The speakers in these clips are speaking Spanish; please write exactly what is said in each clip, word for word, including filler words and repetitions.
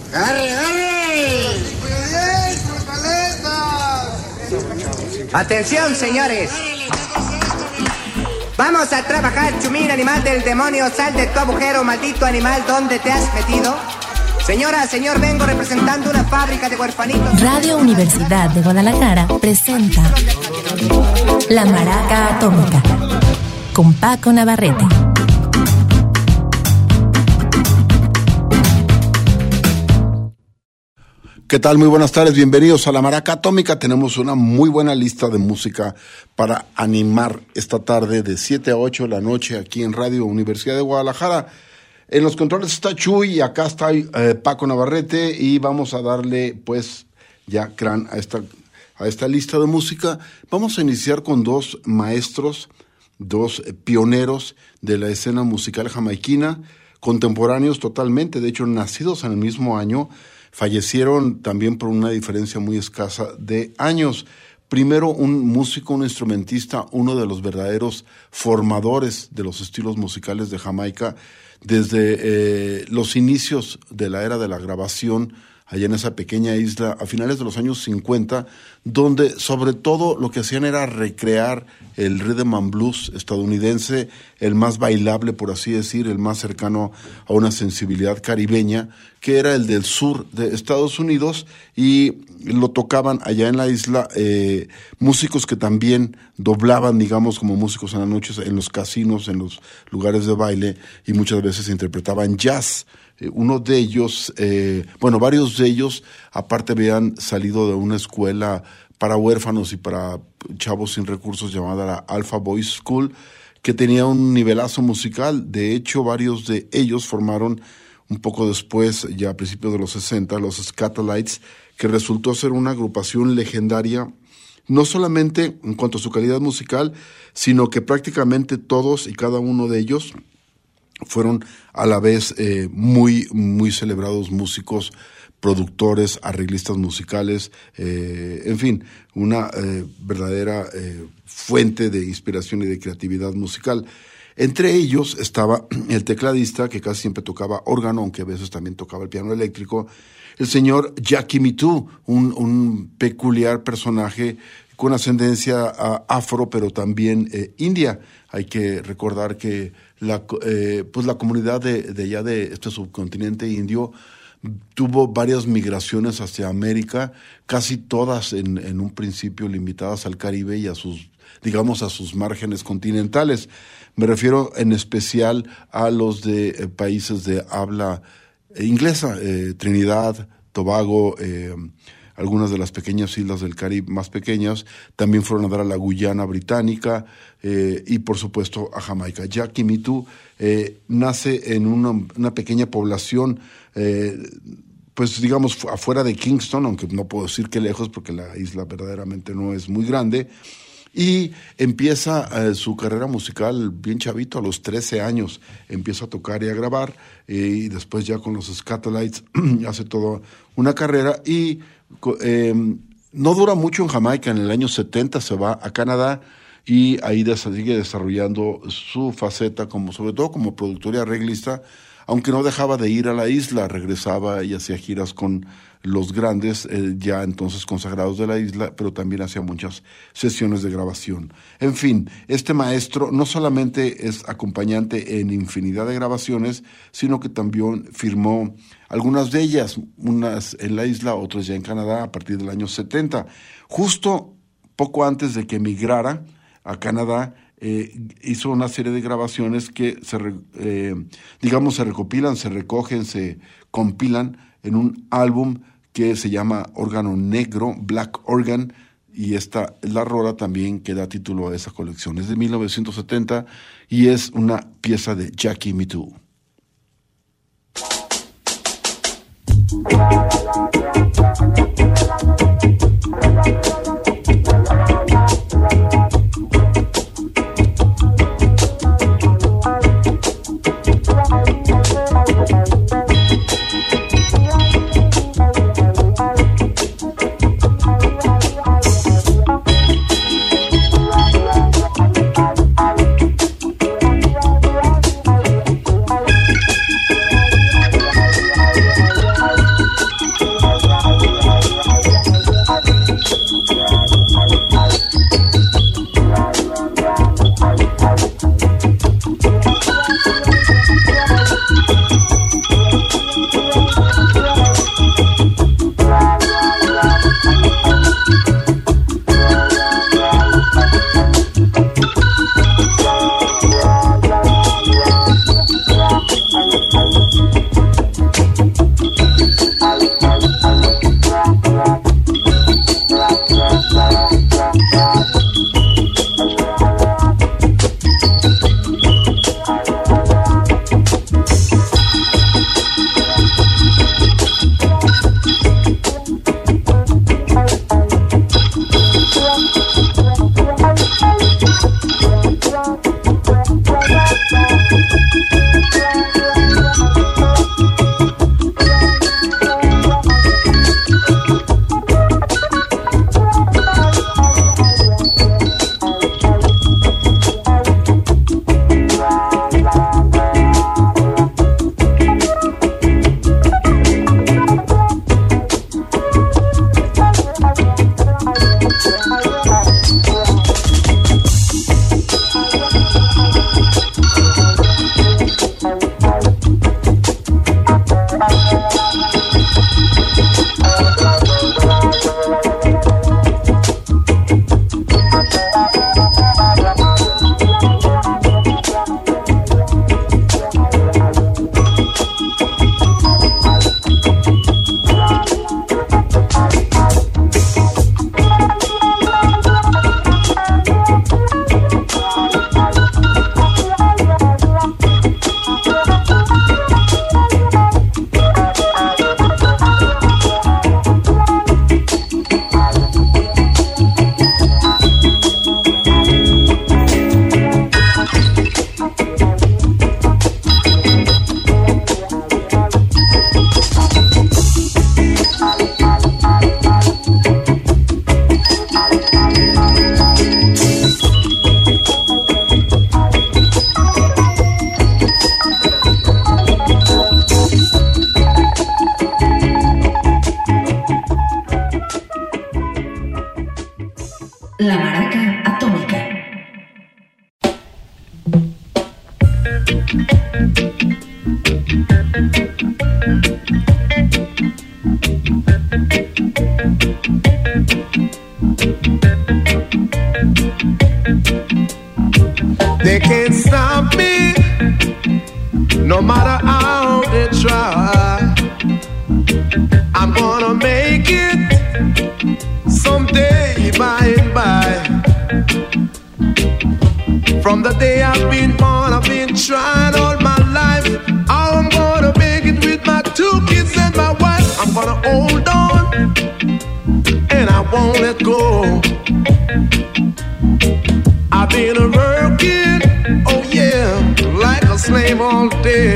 ¡Arre, arre! Atención, señores. Vamos a trabajar, Chumín, animal del demonio. Sal de tu agujero, maldito animal. ¿Dónde te has metido? Señora, señor, vengo representando una fábrica de huerfanitos. Radio Universidad de Guadalajara presenta La Maraca Atómica con Paco Navarrete. ¿Qué tal? Muy buenas tardes, bienvenidos a La Maraca Atómica. Tenemos una muy buena lista de música para animar esta tarde de siete a ocho de la noche aquí en Radio Universidad de Guadalajara. En los controles está Chuy y acá está eh, Paco Navarrete y vamos a darle pues ya crán a esta, a esta lista de música. Vamos a iniciar con dos maestros, dos eh, pioneros de la escena musical jamaiquina, contemporáneos totalmente, de hecho nacidos en el mismo año. Fallecieron también por una diferencia muy escasa de años. Primero, un músico, un instrumentista, uno de los verdaderos formadores de los estilos musicales de Jamaica, desde eh, los inicios de la era de la grabación, allá en esa pequeña isla, a finales de los años cincuenta, donde sobre todo lo que hacían era recrear el rhythm and blues estadounidense, el más bailable, por así decir, el más cercano a una sensibilidad caribeña, que era el del sur de Estados Unidos, y lo tocaban allá en la isla eh, músicos que también doblaban, digamos, como músicos en las noches, en los casinos, en los lugares de baile, y muchas veces interpretaban jazz. Uno de ellos, eh, bueno, varios de ellos, aparte habían salido de una escuela para huérfanos y para chavos sin recursos llamada la Alpha Boys School, que tenía un nivelazo musical. De hecho, varios de ellos formaron un poco después, ya a principios de los sesenta, los Skatalites, que resultó ser una agrupación legendaria, no solamente en cuanto a su calidad musical, sino que prácticamente todos y cada uno de ellos fueron a la vez eh, muy, muy celebrados músicos, productores, arreglistas musicales, eh, en fin, una eh, verdadera eh, fuente de inspiración y de creatividad musical. Entre ellos estaba el tecladista, que casi siempre tocaba órgano, aunque a veces también tocaba el piano eléctrico, el señor Jackie Mittoo, un, un peculiar personaje con ascendencia uh, afro, pero también eh, india. Hay que recordar que la, eh, pues la comunidad de, de allá de este subcontinente indio tuvo varias migraciones hacia América, casi todas en, en un principio limitadas al Caribe y a sus, digamos, a sus márgenes continentales. Me refiero en especial a los de eh, países de habla eh, inglesa, eh, Trinidad, Tobago, eh, algunas de las pequeñas islas del Caribe más pequeñas, también fueron a dar a la Guyana británica eh, y por supuesto a Jamaica. Jackie Mittoo eh, nace en una, una pequeña población, eh, pues digamos afuera de Kingston, aunque no puedo decir que lejos porque la isla verdaderamente no es muy grande, y empieza eh, su carrera musical bien chavito, a los trece años, empieza a tocar y a grabar, eh, y después ya con los Skatalites hace toda una carrera y Eh, no dura mucho en Jamaica. En el año setenta se va a Canadá y ahí des- sigue desarrollando su faceta como, sobre todo como productor y arreglista, aunque no dejaba de ir a la isla, regresaba y hacía giras con los grandes, eh, ya entonces consagrados de la isla, pero también hacía muchas sesiones de grabación. En fin, este maestro no solamente es acompañante en infinidad de grabaciones, sino que también firmó algunas de ellas, unas en la isla, otras ya en Canadá, a partir del año setenta. Justo poco antes de que emigrara a Canadá, eh, hizo una serie de grabaciones que se, eh, digamos, se recopilan, se recogen, se compilan en un álbum que se llama Órgano Negro, Black Organ, y esta es la rola también que da título a esa colección. Es de mil novecientos setenta y es una pieza de Jackie Mittoo. La Maraca Atómica. They can't stop me, no matter how they try. I'm gonna make it someday by and by. From the day I've been born, I've been trying all my life. I'm gonna make it with my two kids and my wife. I'm gonna hold on, and I won't let go. I've been working, oh yeah, like a slave all day.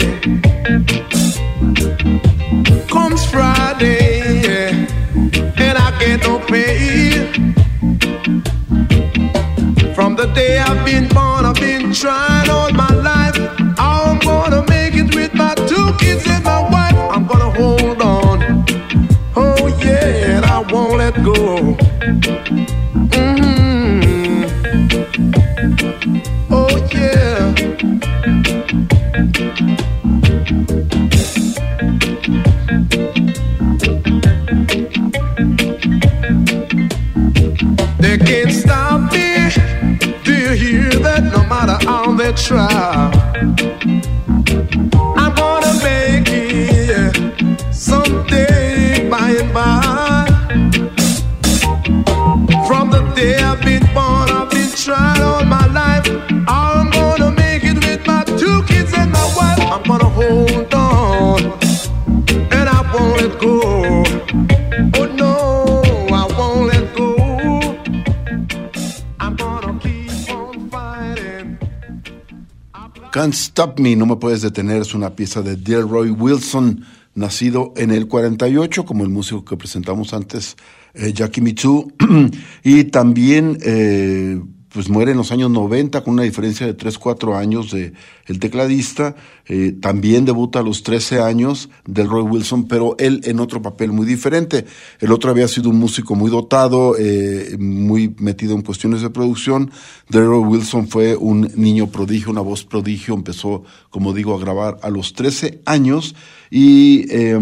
Comes Friday, yeah, and I get no pay. From the day I've been born, I've been trying all my life. I'm gonna make it with my two kids and my wife. I'm gonna hold on, oh yeah, and I won't let go. Mm-hmm. Oh yeah. They can't stop me. Do you hear that? No matter how they try, I'm gonna make it someday by and by. From the day I've been born, I've been trying all my life. I'm gonna make it with my two kids and my wife. I'm gonna hold on, and I won't let go. Oh no, I won't let go. I'm gonna keep on fighting. Can't Stop Me, No Me Puedes Detener, es una pieza de Delroy Wilson, nacido en el cuarenta y ocho, como el músico que presentamos antes, eh, Jackie Mittoo, y también eh, pues muere en los años noventa con una diferencia de tres, cuatro años de el tecladista. Eh, también debuta a los trece años Delroy Wilson, pero él en otro papel muy diferente. El otro había sido un músico muy dotado, eh, muy metido en cuestiones de producción. Delroy Wilson fue un niño prodigio, una voz prodigio. Empezó, como digo, a grabar a los trece años y eh,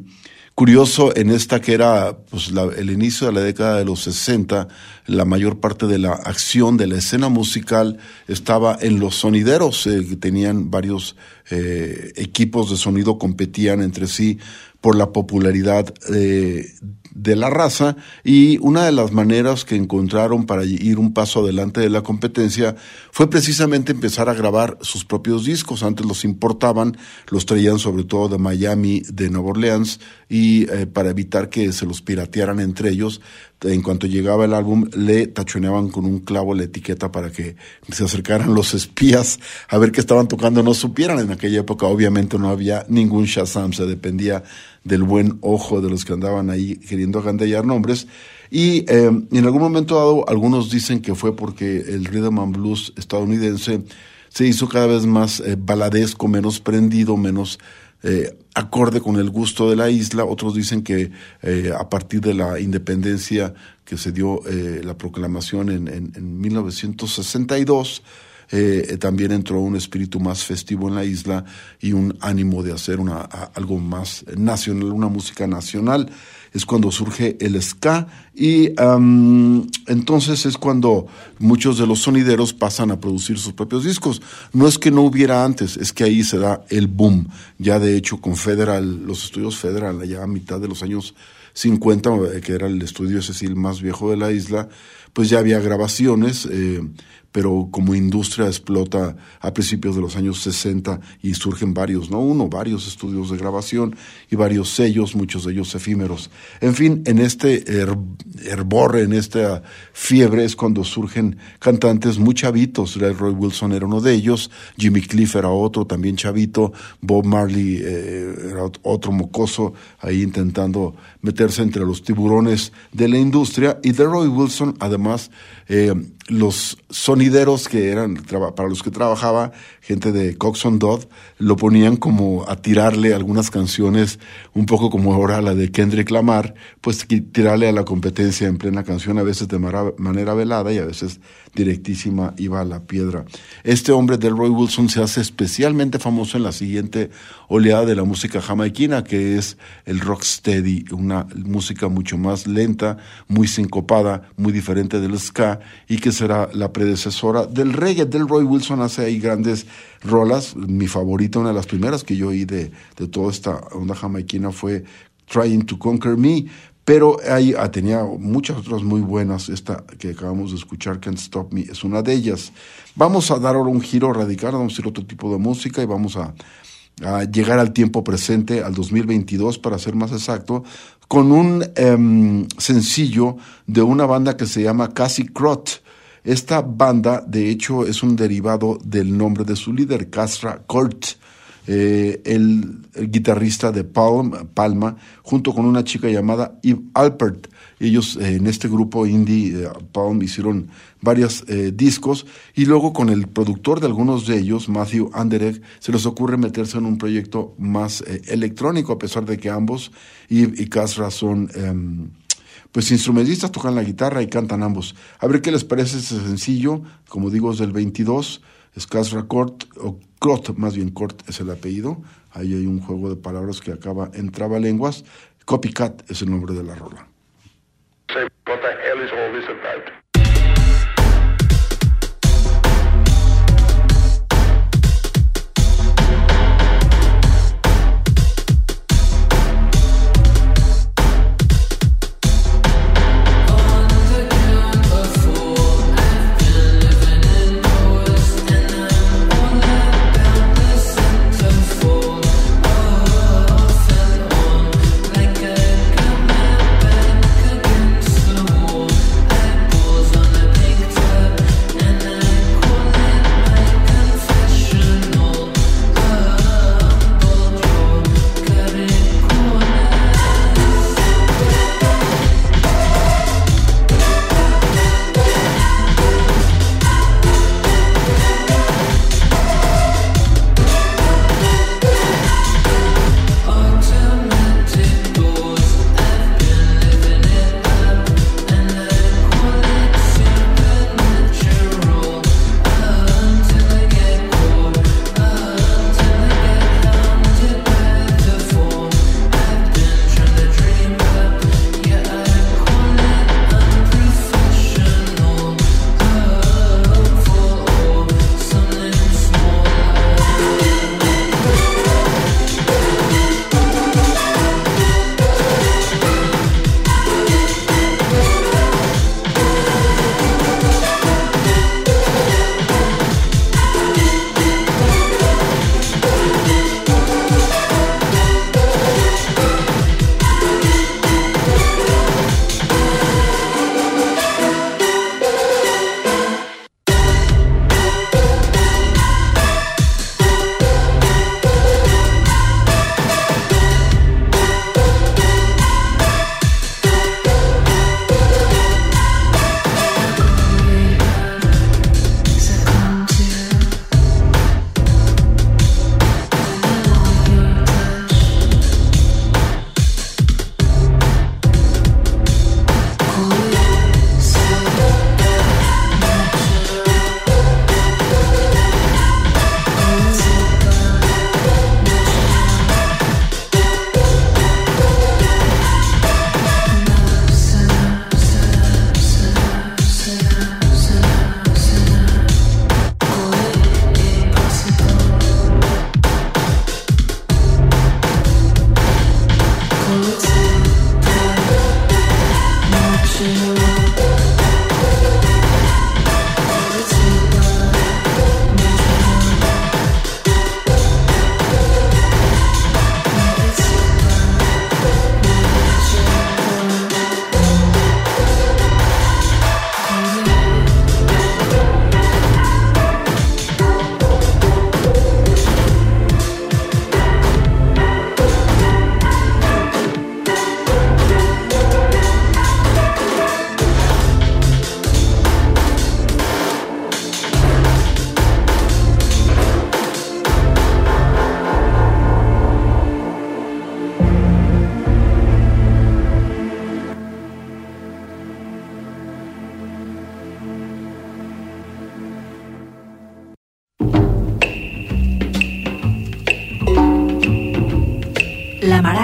curioso en esta que era pues la, el inicio de la década de los sesenta, la mayor parte de la acción de la escena musical estaba en los sonideros, eh, que tenían varios eh, equipos de sonido, competían entre sí por la popularidad eh, de la raza, y una de las maneras que encontraron para ir un paso adelante de la competencia fue precisamente empezar a grabar sus propios discos. Antes los importaban, los traían sobre todo de Miami, de Nueva Orleans, y eh, para evitar que se los piratearan entre ellos, en cuanto llegaba el álbum le tachoneaban con un clavo la etiqueta para que se acercaran los espías a ver qué estaban tocando, no supieran. En aquella época obviamente no había ningún Shazam, se dependía del buen ojo de los que andaban ahí queriendo agandallar nombres. Y eh, en algún momento dado algunos dicen que fue porque el rhythm and blues estadounidense se hizo cada vez más eh, baladesco, menos prendido, menos eh, acorde con el gusto de la isla. Otros dicen que eh, a partir de la independencia que se dio eh, la proclamación en, en, en mil novecientos sesenta y dos, Eh, también entró un espíritu más festivo en la isla y un ánimo de hacer una, a, algo más nacional, una música nacional. Es cuando surge el ska y um, entonces es cuando muchos de los sonideros pasan a producir sus propios discos. No es que no hubiera antes, es que ahí se da el boom. Ya de hecho con Federal, los estudios Federal, allá a mitad de los años cincuenta, que era el estudio ese sí, el más viejo de la isla, pues ya había grabaciones, eh, pero como industria explota a principios de los años sesenta y surgen varios, no uno, varios estudios de grabación y varios sellos, muchos de ellos efímeros. En fin, en este her- hervor, en esta fiebre es cuando surgen cantantes muy chavitos. Delroy Wilson era uno de ellos, Jimmy Cliff era otro, también chavito, Bob Marley eh, era otro mocoso, ahí intentando meterse entre los tiburones de la industria, y Delroy Wilson además eh, los sonideros que eran para los que trabajaba, gente de Coxsone Dodd, lo ponían como a tirarle algunas canciones, un poco como ahora la de Kendrick Lamar, pues tirarle a la competencia en plena canción, a veces de manera velada y a veces directísima iba a la piedra. Este hombre, Delroy Wilson, se hace especialmente famoso en la siguiente oleada de la música jamaiquina, que es el rocksteady, una música mucho más lenta, muy sincopada, muy diferente del ska, y que será la predecesora del reggae. Delroy Wilson hace ahí grandes rolas. Mi favorita, una de las primeras que yo oí de, de toda esta onda jamaiquina fue Trying to Conquer Me, pero ahí ah, tenía muchas otras muy buenas. Esta que acabamos de escuchar, Can't Stop Me, es una de ellas. Vamos a dar ahora un giro radical, vamos a ir a otro tipo de música y vamos a, a llegar al tiempo presente, al dos mil veintidós para ser más exacto, con un um, sencillo de una banda que se llama Cassie Crot. Esta banda, de hecho, es un derivado del nombre de su líder, Casra Cort, eh, el, el guitarrista de Palm, Palma, junto con una chica llamada Eve Alpert. Ellos eh, en este grupo indie, eh, Palm, hicieron varios eh, discos, y luego con el productor de algunos de ellos, Matthew Anderegg, se les ocurre meterse en un proyecto más eh, electrónico, a pesar de que ambos, Eve y Casra, son eh, pues instrumentistas, tocan la guitarra y cantan ambos. A ver qué les parece ese sencillo. Como digo, es del veintidós, es Casra Cort, o Crot, más bien Cort es el apellido. Ahí hay un juego de palabras que acaba en trabalenguas. Copycat es el nombre de la rola. Say, what the hell is all this about?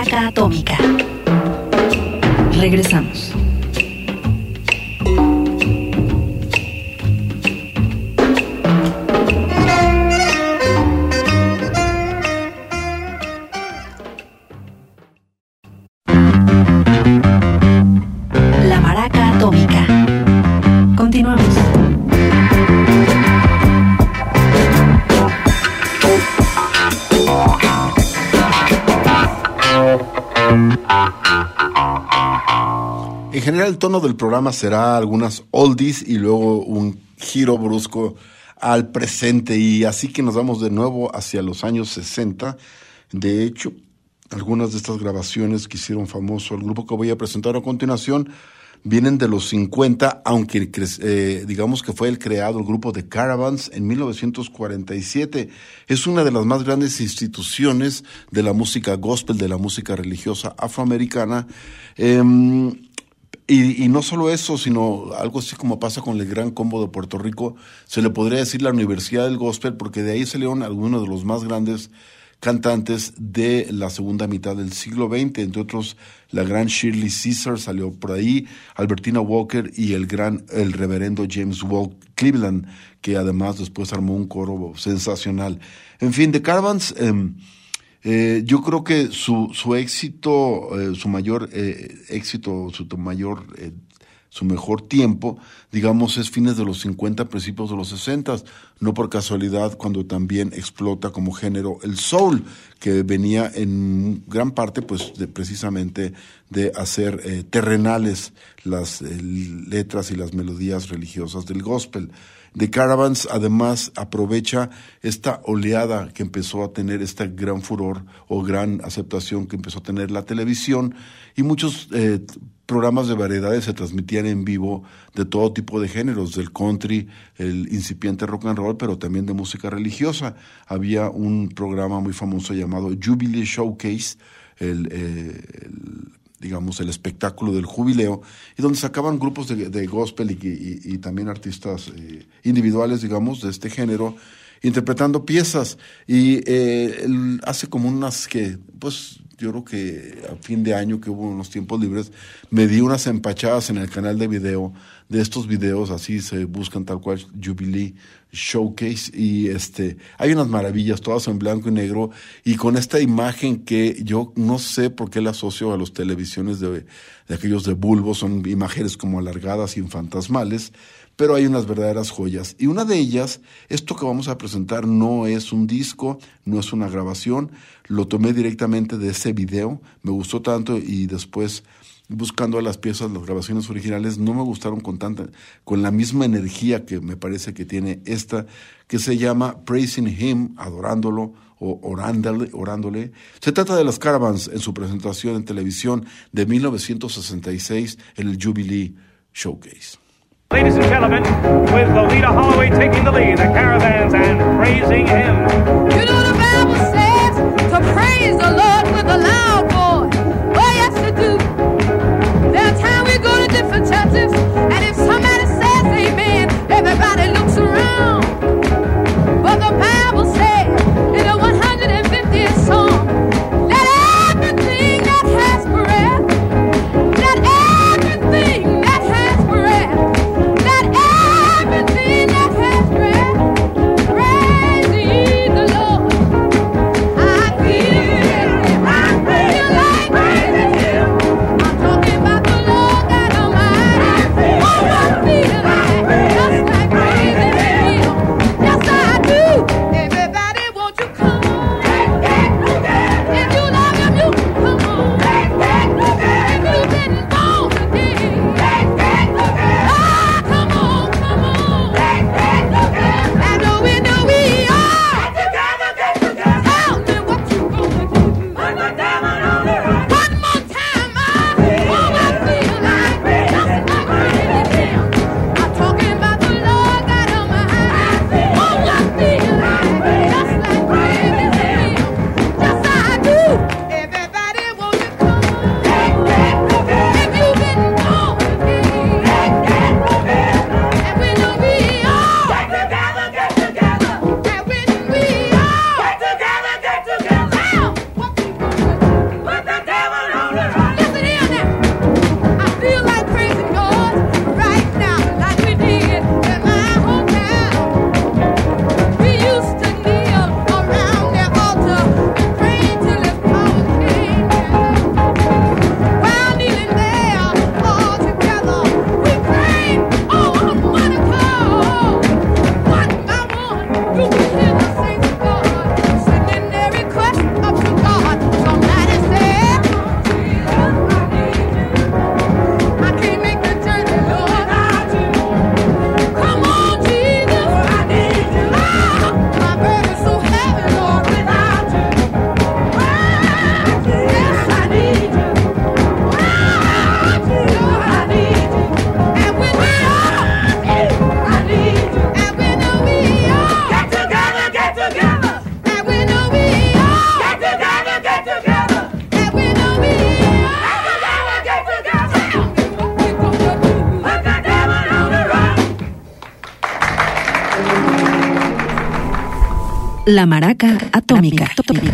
Maraca Atómica. Regresamos. La Maraca Atómica. Continuamos. En general el tono del programa será algunas oldies y luego un giro brusco al presente, y así que nos vamos de nuevo hacia los años sesenta. De hecho, algunas de estas grabaciones que hicieron famoso el grupo que voy a presentar a continuación vienen de los cincuenta, aunque eh, digamos que fue el creado el grupo de Caravans en mil novecientos cuarenta y siete. Es una de las más grandes instituciones de la música gospel, de la música religiosa afroamericana. Eh, y, y no solo eso, sino algo así como pasa con el Gran Combo de Puerto Rico, se le podría decir la Universidad del Gospel, porque de ahí salieron algunos de los más grandes cantantes de la segunda mitad del siglo veinte, entre otros la gran Shirley Caesar salió por ahí, Albertina Walker y el gran, el reverendo James Walt Cleveland, que además después armó un coro sensacional. En fin, The Caravans, eh, eh, yo creo que su, su éxito, eh, su mayor eh, éxito, su mayor eh, su mejor tiempo, digamos, es fines de los cincuenta, principios de los sesenta, no por casualidad cuando también explota como género el soul, que venía en gran parte pues de, precisamente de hacer eh, terrenales las eh, letras y las melodías religiosas del gospel. The Caravans además aprovecha esta oleada que empezó a tener este gran furor o gran aceptación que empezó a tener la televisión, y muchos eh, programas de variedades se transmitían en vivo de todo tipo de géneros, del country, el incipiente rock and roll, pero también de música religiosa. Había un programa muy famoso llamado Jubilee Showcase, el, eh, el digamos, el espectáculo del jubileo, y donde sacaban grupos de, de gospel y, y, y también artistas eh, individuales, digamos, de este género, interpretando piezas. Y eh, el, hace como unas que, pues, yo creo que a fin de año que hubo unos tiempos libres, me di unas empachadas en el canal de video, de estos videos, así se buscan tal cual, Jubilee Showcase, y este, hay unas maravillas, todas en blanco y negro, y con esta imagen que yo no sé por qué la asocio a los televisiones de, de aquellos de bulbo, son imágenes como alargadas y fantasmales, pero hay unas verdaderas joyas. Y una de ellas, esto que vamos a presentar no es un disco, no es una grabación, lo tomé directamente de ese video, me gustó tanto, y después buscando las piezas, las grabaciones originales, no me gustaron con tanta, con la misma energía que me parece que tiene esta, que se llama Praising Him, adorándolo, o orándole, orándole. Se trata de las Caravans en su presentación en televisión de mil novecientos sesenta y seis en el Jubilee Showcase. Ladies and gentlemen, with Lolita Holloway taking the lead, the Caravans and Praising Him. You know the Bible says to praise the Lord with a loud voice. Oh yes to do. There are times we go to different churches, and if somebody says amen, everybody looks around. But the Bible says in the one hundred fiftieth Psalm, let everything that has breath, let everything that has breath, let everything that has breath, praise ye the Lord. I feel it, I La Maraca Atómica.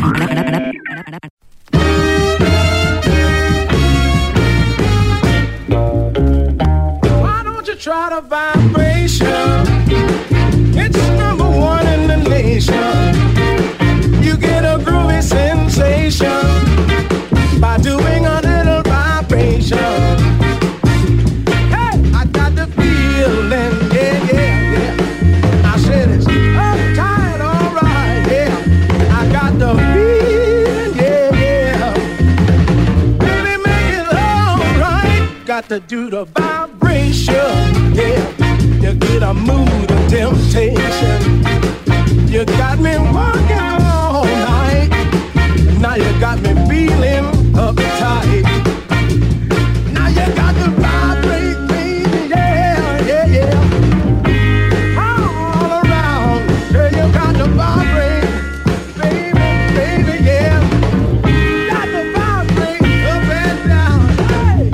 Why don't you try the vibration? It's number one in the nation. You get a groovy sensation by doing a little vibration. Hey, I got the feeling, yeah, yeah, yeah. I said it's uptight, alright, yeah. I got the feeling, yeah, yeah. Really make it alright. Got to do the vibration, yeah. You get a mood of temptation. You got me working all night. Now you got me feeling uptight. Now you got to vibrate, baby, yeah, yeah, yeah. All around, yeah, you got to vibrate, baby, baby, yeah. Got to vibrate up and down, hey.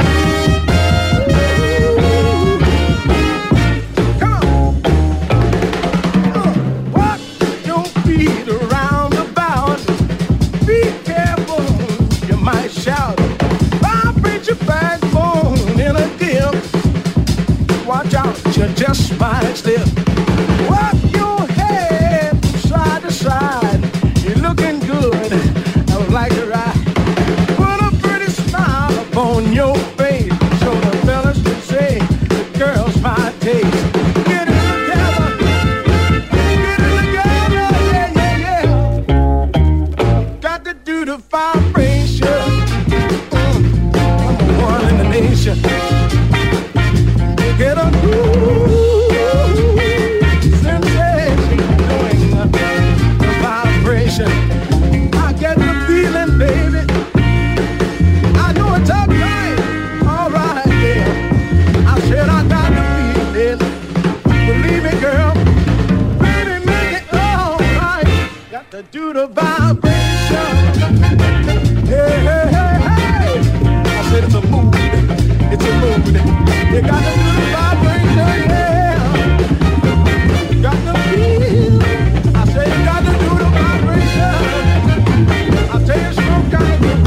Come on. Uh, what your feet around about. Be careful, you might shout. Vibrate your backbone in a dip. Watch out, you just might slip. Walk your head from side to side. You're looking good, I would like to ride. Put a pretty smile upon your face, so the fellas can say the girl's my taste. Get it together, get it together, yeah, yeah, yeah. Got to do the vibration. Mm, number one in the nation. You get a groove sensation doing the, the vibration. I get the feeling, baby. I know it's uptight, alright, yeah. I said I got the feeling. Believe me, girl. Baby, make it alright. Got to do the vibration. Hey, hey, hey, hey. I said it's a mood. It's a mood. You got to do the vibration, yeah. Got to feel. I say you got to do the vibration. I tell you some kind of.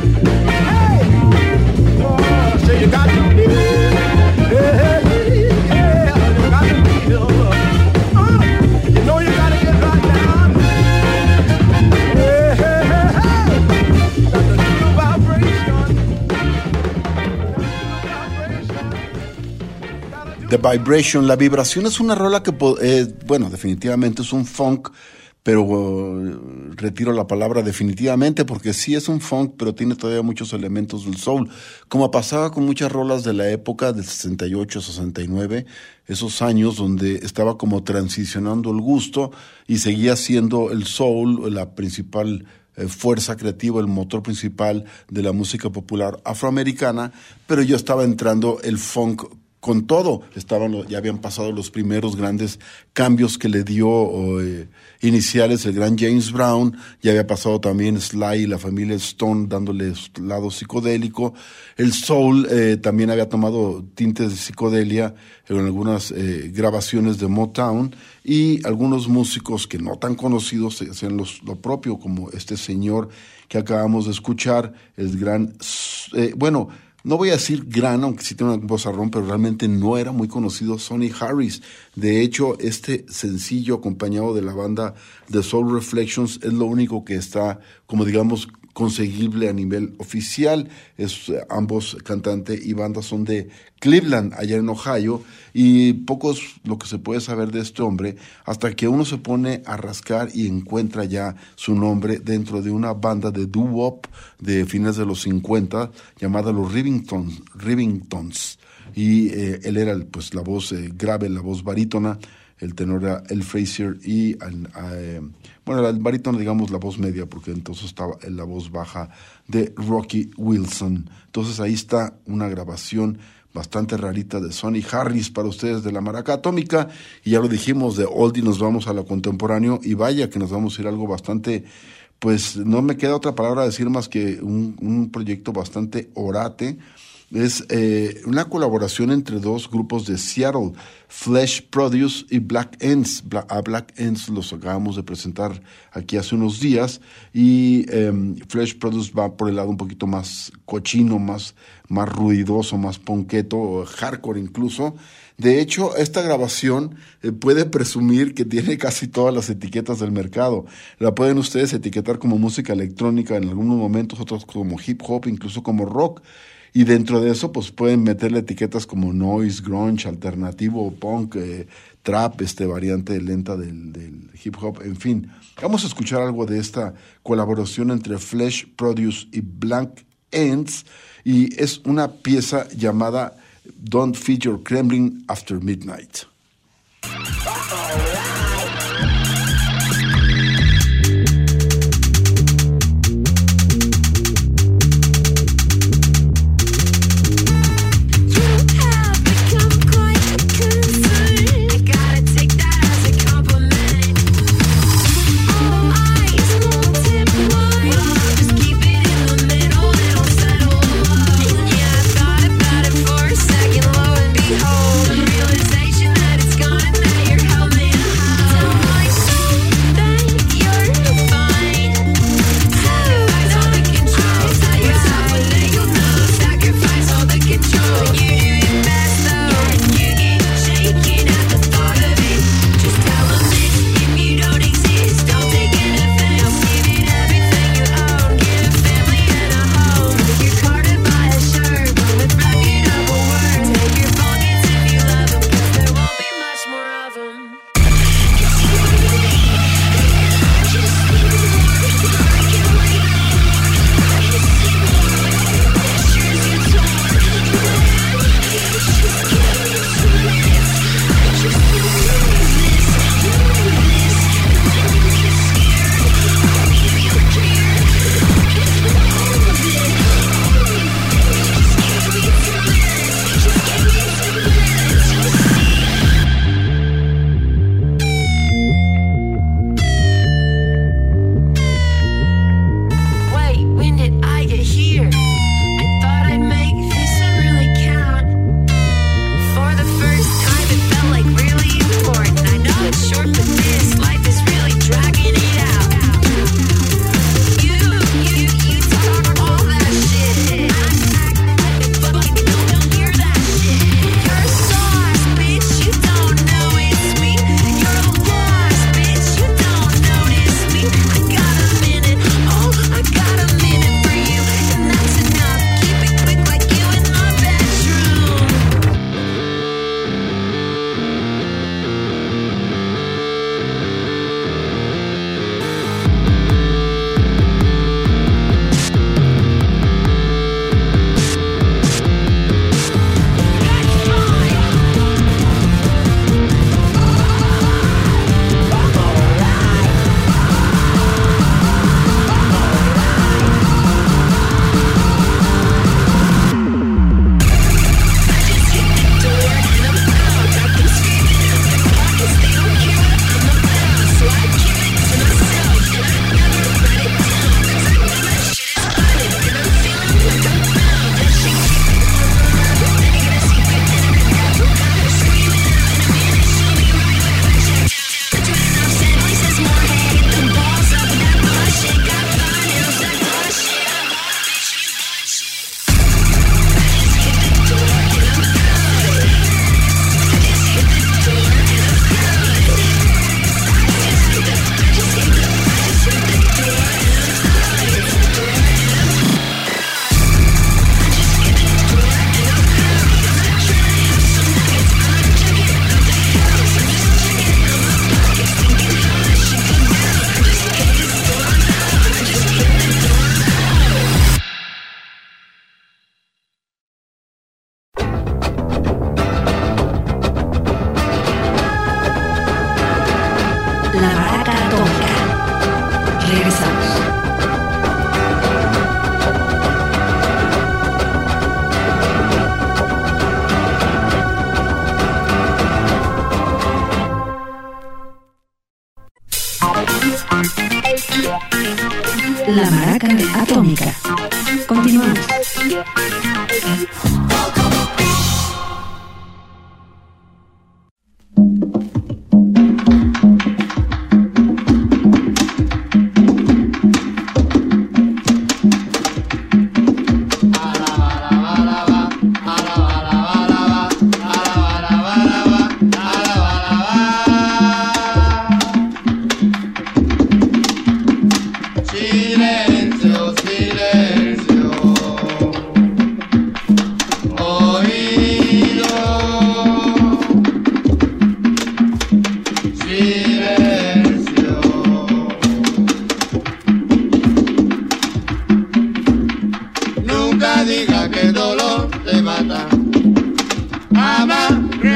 Hey. Oh, I say you got to feel. Yeah, yeah. You got to feel. Uh, you know you got to get right down. Hey, hey, hey, hey. Got to do the vibration. The Vibration, la vibración es una rola que, eh, bueno, definitivamente es un funk, pero uh, retiro la palabra definitivamente porque sí es un funk, pero tiene todavía muchos elementos del soul, como pasaba con muchas rolas de la época del sesenta y ocho, sesenta y nueve, esos años donde estaba como transicionando el gusto y seguía siendo el soul la principal eh, fuerza creativa, el motor principal de la música popular afroamericana, pero ya estaba entrando el funk con todo. Estaban, ya habían pasado los primeros grandes cambios que le dio eh, iniciales el gran James Brown, ya había pasado también Sly y la familia Stone dándole su lado psicodélico. El soul eh, también había tomado tintes de psicodelia en algunas eh, grabaciones de Motown, y algunos músicos que no tan conocidos hacían los, lo propio, como este señor que acabamos de escuchar, el gran, eh, bueno, no voy a decir gran, aunque sí tiene un vozarrón, pero realmente no era muy conocido, Sonny Harris. De hecho, este sencillo acompañado de la banda The Soul Reflections es lo único que está, como digamos, conseguible a nivel oficial. Es, eh, ambos cantante y banda son de Cleveland, allá en Ohio, y poco es lo que se puede saber de este hombre hasta que uno se pone a rascar y encuentra ya su nombre dentro de una banda de doo-wop de fines de los cincuenta llamada los Rivingtons, Rivingtons. Y eh, él era pues la voz eh, grave, la voz barítona, el tenor era El Frazier y eh, bueno, el barítono, digamos, la voz media, porque entonces estaba en la voz baja de Rocky Wilson. Entonces ahí está una grabación bastante rarita de Sonny Harris para ustedes de la Maraca Atómica, y ya lo dijimos, de oldie nos vamos a lo contemporáneo, y vaya que nos vamos a ir a algo bastante, pues no me queda otra palabra decir más que un, un proyecto bastante orate, Es eh, una colaboración entre dos grupos de Seattle, Flesh Produce y Black Ends. Bla- a Black Ends los acabamos de presentar aquí hace unos días y eh, Flesh Produce va por el lado un poquito más cochino, más, más ruidoso, más ponqueto, hardcore incluso. De hecho, esta grabación eh, puede presumir que tiene casi todas las etiquetas del mercado. La pueden ustedes etiquetar como música electrónica en algunos momentos, otros como hip hop, incluso como rock. Y dentro de eso, pues pueden meterle etiquetas como noise, grunge, alternativo, punk, eh, trap, este variante lenta del, del hip hop, en fin. Vamos a escuchar algo de esta colaboración entre Flesh Produce y Black Ends, y es una pieza llamada Don't Feed Your Kremlin After Midnight. Realization that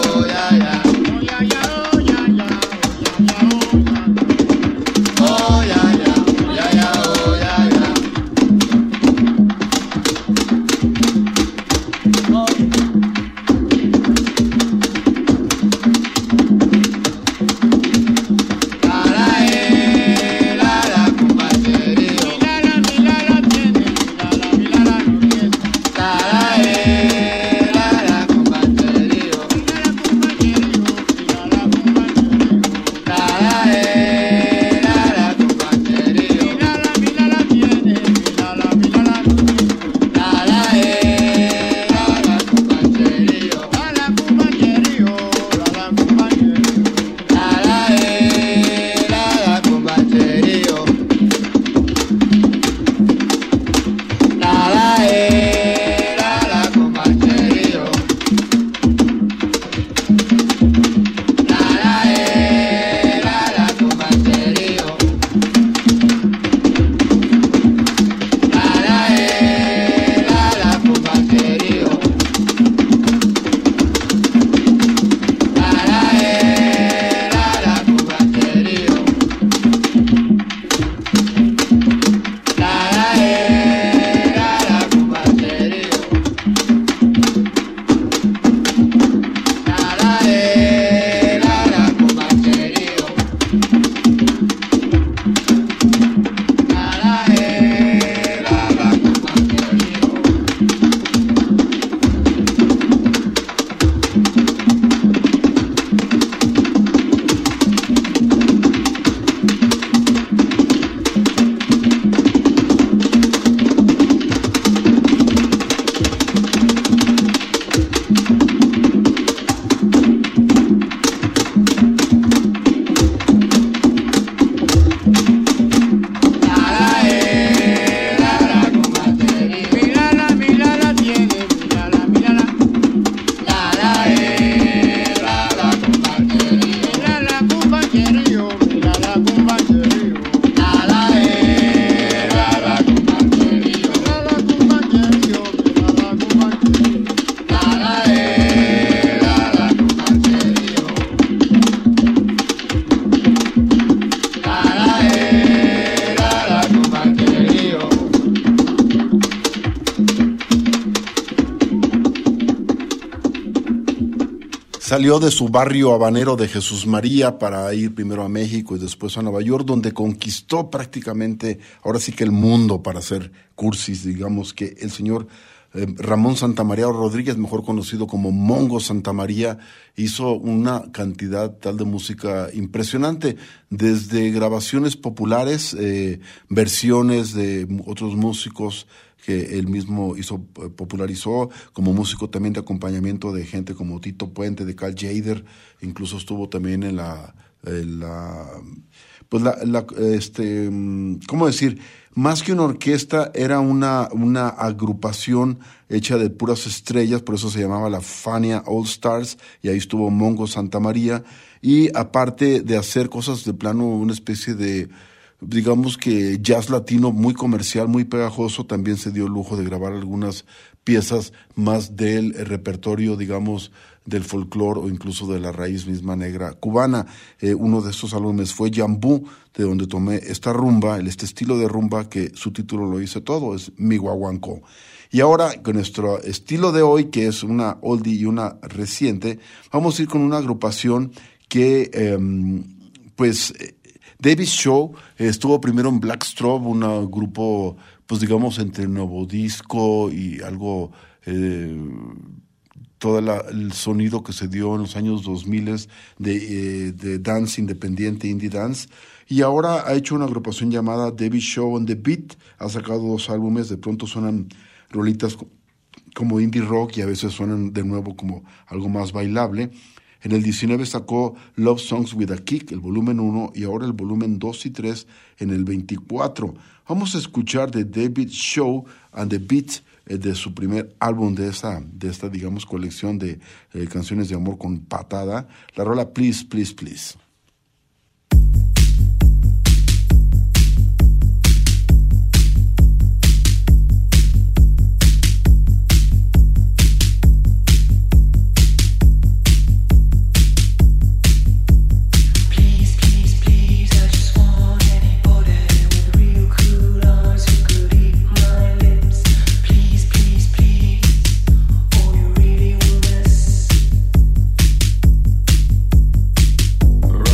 Salió de su barrio habanero de Jesús María para ir primero a México y después a Nueva York, donde conquistó prácticamente, ahora sí que el mundo, para hacer cursis. Digamos que el señor eh, Ramón Santamaría Rodríguez, mejor conocido como Mongo Santamaría, hizo una cantidad tal de música impresionante, desde grabaciones populares, eh, versiones de otros músicos que él mismo hizo, popularizó, como músico también de acompañamiento de gente como Tito Puente, de Cal Tjader, incluso estuvo también en la, en la pues la, la, este, ¿cómo decir? Más que una orquesta, era una, una agrupación hecha de puras estrellas, por eso se llamaba la Fania All Stars, y ahí estuvo Mongo Santamaría, y aparte de hacer cosas de plano, una especie de, digamos que jazz latino muy comercial, muy pegajoso, también se dio el lujo de grabar algunas piezas más del repertorio, digamos, del folclore o incluso de la raíz misma negra cubana. Eh, uno de estos álbumes fue Yambú, de donde tomé esta rumba, el, este estilo de rumba que su título lo dice todo, es Mi Guaguancó. Y ahora, con nuestro estilo de hoy, que es una oldie y una reciente, vamos a ir con una agrupación que eh, pues David Shaw estuvo primero en Blackstrap, un grupo pues digamos entre nuevo disco y algo, eh, todo la, el sonido que se dio en los años dos mil de, eh, de dance independiente, indie dance, y ahora ha hecho una agrupación llamada David Shaw on the Beat, ha sacado dos álbumes, de pronto suenan rolitas como indie rock y a veces suenan de nuevo como algo más bailable. En el diecinueve sacó Love Songs with a Kick, el volumen uno, y ahora el volumen dos y tres en el veinticuatro. Vamos a escuchar de David Shaw and the Beat, eh, de su primer álbum de esta, de esta digamos, colección de eh, canciones de amor con patada, la rola Please, Please, Please. Right.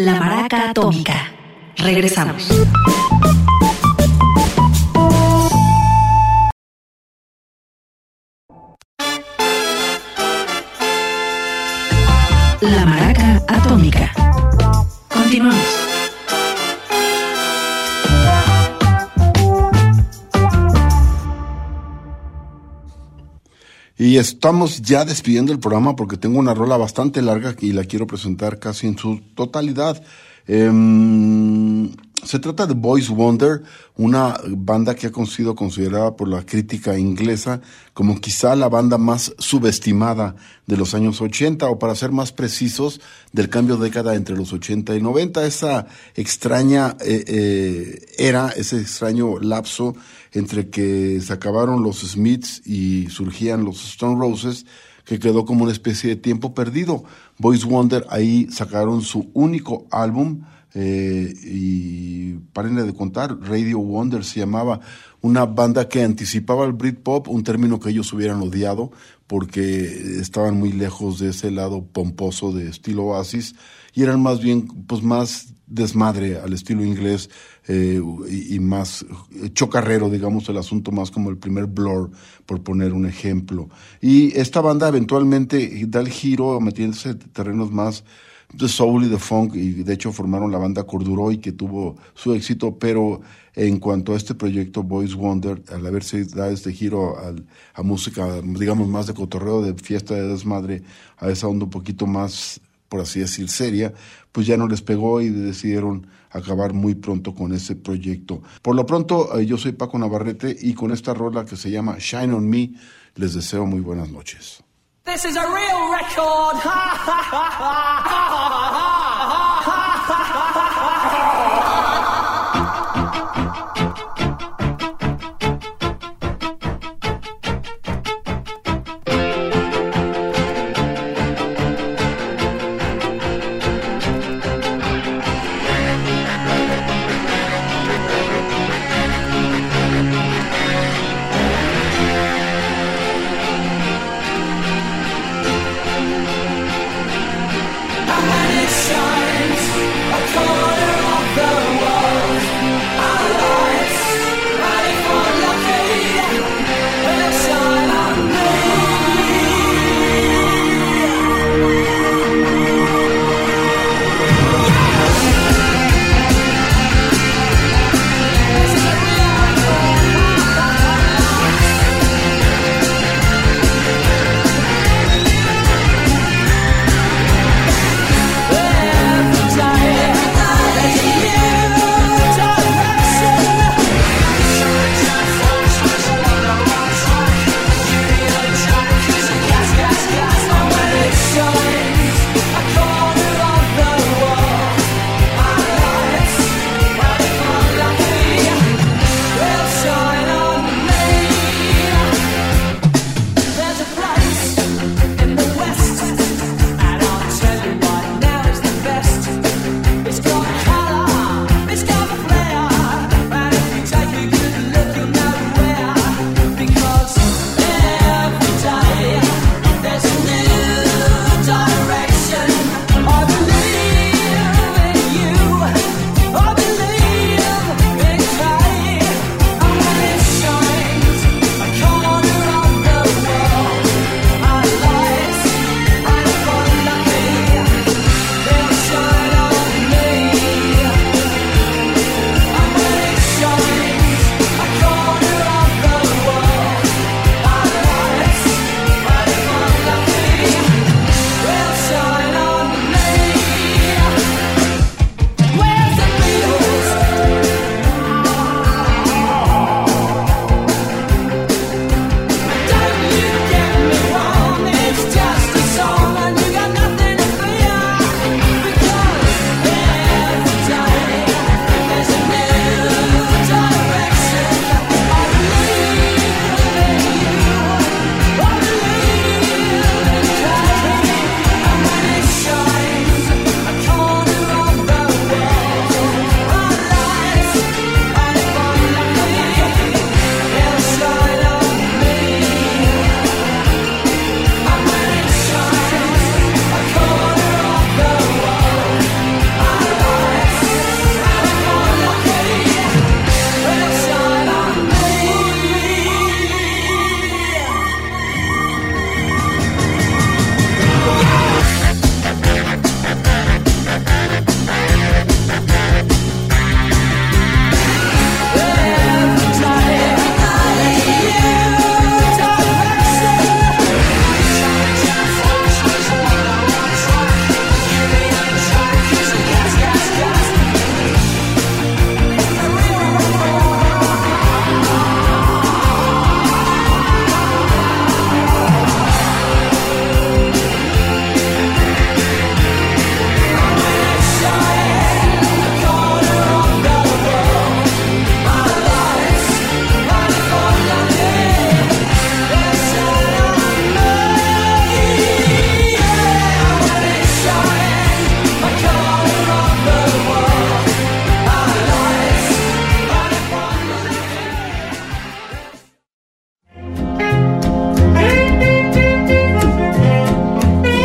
La Maraca Atómica. Regresamos. La Maraca Atómica. Continuamos. Y estamos ya despidiendo el programa porque tengo una rola bastante larga y la quiero presentar casi en su totalidad. Eh, se trata de Boys Wonder, una banda que ha sido considerada por la crítica inglesa como quizá la banda más subestimada de los años ochenta, o para ser más precisos, del cambio de década entre los ochenta y noventa, esa extraña eh, eh, era, ese extraño lapso entre que se acabaron los Smiths y surgían los Stone Roses, que quedó como una especie de tiempo perdido. Boys Wonder ahí sacaron su único álbum, eh, y párenle de contar, Radio Wonder se llamaba, una banda que anticipaba el Britpop, un término que ellos hubieran odiado porque estaban muy lejos de ese lado pomposo de estilo Oasis, y eran más bien, pues más desmadre al estilo inglés, eh, y, y más chocarrero, digamos, el asunto, más como el primer Blur, por poner un ejemplo. Y esta banda eventualmente da el giro metiéndose en terrenos más de soul y de funk, y de hecho formaron la banda Corduroy, que tuvo su éxito, pero en cuanto a este proyecto Boys Wonder, al haberse dado este giro al, a música, digamos, más de cotorreo, de fiesta, de desmadre, a esa onda un poquito más, por así decir, seria, pues ya no les pegó y decidieron acabar muy pronto con ese proyecto. Por lo pronto, eh, yo soy Paco Navarrete, y con esta rola que se llama Shine on Me, les deseo muy buenas noches. This is a real record. Ha ha ha ha ha ha ha shines a corner of the world.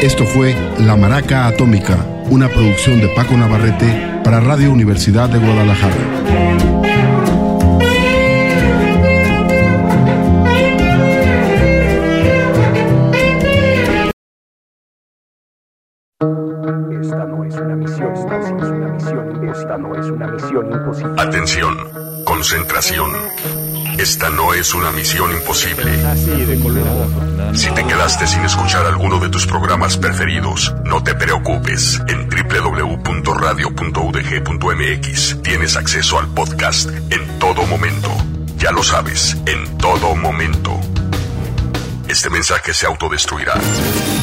Esto fue La Maraca Atómica, una producción de Paco Navarrete para Radio Universidad de Guadalajara. Esta no es una misión, esta es una misión, esta no es una misión imposible. Atención, concentración. Esta no es una misión imposible. Si te quedaste sin escuchar alguno de tus programas preferidos, no te preocupes. En doble u doble u doble u punto radio punto u d g punto m x tienes acceso al podcast en todo momento. Ya lo sabes, en todo momento. Este mensaje se autodestruirá.